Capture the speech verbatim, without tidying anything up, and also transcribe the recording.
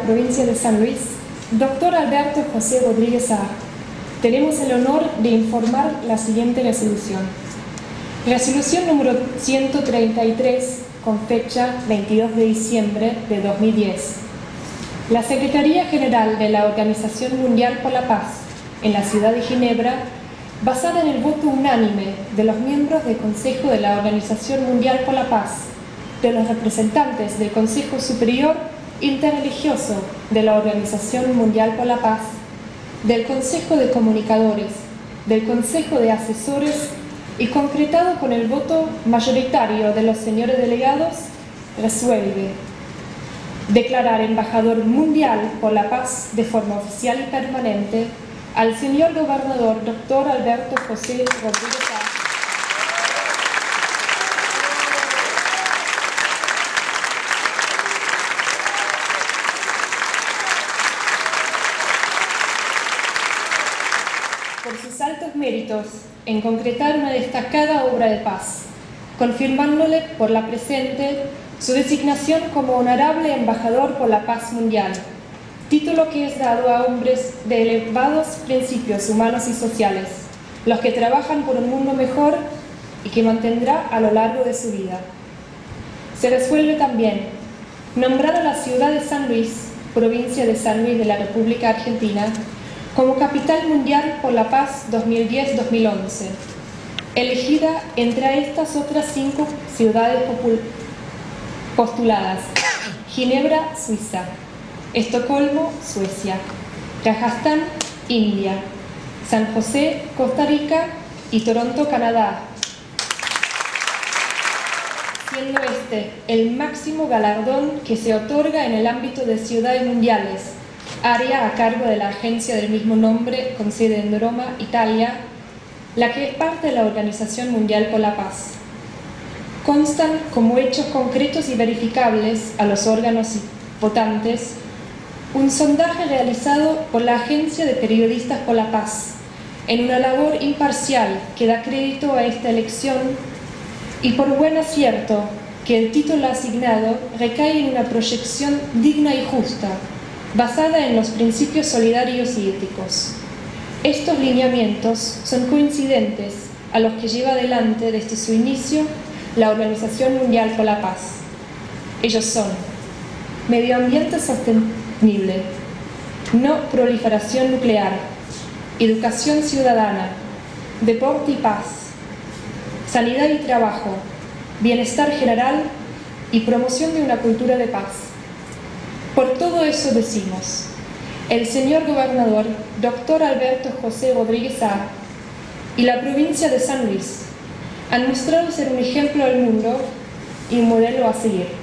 provincia de San Luis, doctor Alberto José Rodríguez Saá, tenemos el honor de informar la siguiente resolución. Resolución número ciento treinta y tres, con fecha veintidós de diciembre de dos mil diez. La Secretaría General de la Organización Mundial por la Paz, en la ciudad de Ginebra, basada en el voto unánime de los miembros del Consejo de la Organización Mundial por la Paz, de los representantes del Consejo Superior Interreligioso de la Organización Mundial por la Paz, del Consejo de Comunicadores, del Consejo de Asesores y concretado con el voto mayoritario de los señores delegados, resuelve declarar embajador mundial por la paz de forma oficial y permanente al señor gobernador doctor Alberto José Rodríguez Saá, por sus altos méritos en concretar una destacada obra de paz, confirmándole por la presente su designación como honorable embajador por la paz mundial, título que es dado a hombres de elevados principios humanos y sociales, los que trabajan por un mundo mejor y que mantendrá a lo largo de su vida. Se resuelve también nombrar a la ciudad de San Luis, provincia de San Luis de la República Argentina, como Capital Mundial por la Paz dos mil diez dos mil once, elegida entre estas otras cinco ciudades postuladas: Ginebra, Suiza; Estocolmo, Suecia; Rajasthan, India; San José, Costa Rica y Toronto, Canadá, siendo este el máximo galardón que se otorga en el ámbito de ciudades mundiales, área a cargo de la agencia del mismo nombre con sede en Roma, Italia, la que es parte de la Organización Mundial por la Paz. Constan como hechos concretos y verificables a los órganos votantes un sondaje realizado por la Agencia de Periodistas por la Paz en una labor imparcial que da crédito a esta elección y por buen acierto que el título asignado recae en una proyección digna y justa, basada en los principios solidarios y éticos. Estos lineamientos son coincidentes a los que lleva adelante desde su inicio la Organización Mundial por la Paz. Ellos son: medio ambiente sostenible, no proliferación nuclear, educación ciudadana, deporte y paz, sanidad y trabajo, bienestar general y promoción de una cultura de paz. Por todo eso decimos, el señor gobernador, doctor Alberto José Rodríguez Saá, y la provincia de San Luis han mostrado ser un ejemplo al mundo y un modelo a seguir.